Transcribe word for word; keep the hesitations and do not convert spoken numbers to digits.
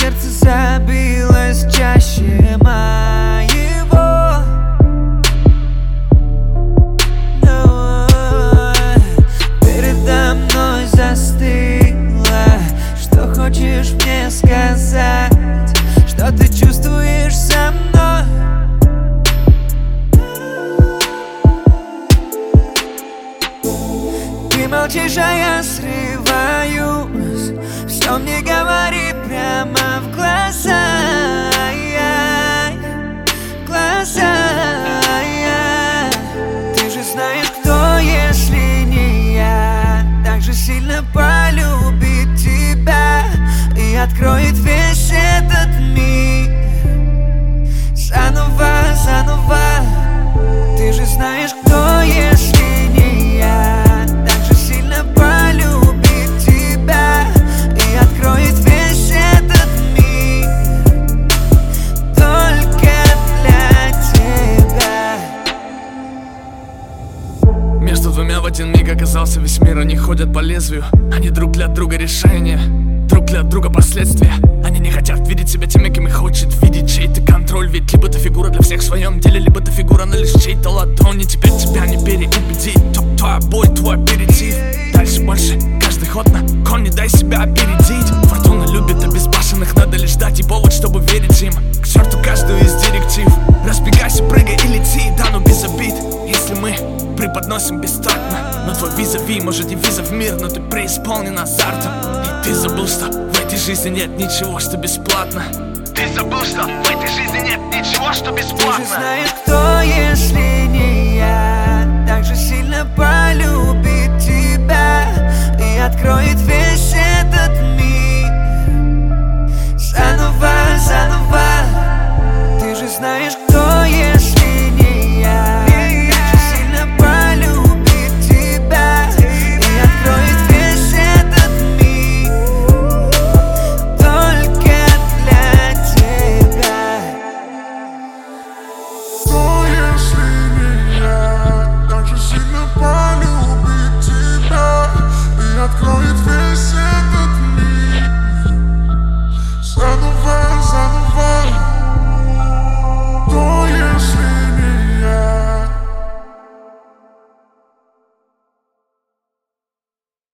сердце забилось чаще моего. Но передо мной застыла. Что хочешь мне сказать? Что ты чувствуешь со мной? Ты молчишь, а я срываюсь. Все мне говори прямо в глаза, в глаза. Ты же знаешь, кто, если не я, так же сильно полюбит тебя и откроет весь этот мир заново, заново. Ты же знаешь, кто, если не я, так же сильно полюбит тебя и откроет весь этот мир только для тебя. Между двумя в один миг оказался весь мир. Они ходят по лезвию, они друг для друга решения, друг для друга последствия. Они не хотят видеть себя теми, кем их хочет видеть чей-то контроль. Ведь либо ты фигура для всех в своем деле, либо ты фигура, но лишь чей-то ладони. Теперь тебя не переубедить, топ твой бой, твой аперитив. Дальше больше, каждый ход на кон, не дай себя опередить. Фортуна любит обезбашенных, надо лишь дать и повод, чтобы верить им. К черту каждую из директив, разбегайся, прыгай и лети, да, но без обид. Если мы преподносим бесстартно, но твой визави, может не виза в мир, но ты преисполнен азартом. И ты забыл, что в этой жизни нет ничего, что бесплатно. Ты забыл, что в этой жизни нет ничего, что бесплатно. Ты же знаешь, кто, если не я, так же сильно полюбит тебя и откроет весь этот мир заново, заново. Ты же знаешь, кто, если не я, так же сильно полюбит тебя и откроет весь этот мир только для тебя. Кто, если не я, так же сильно полюбит тебя и откроет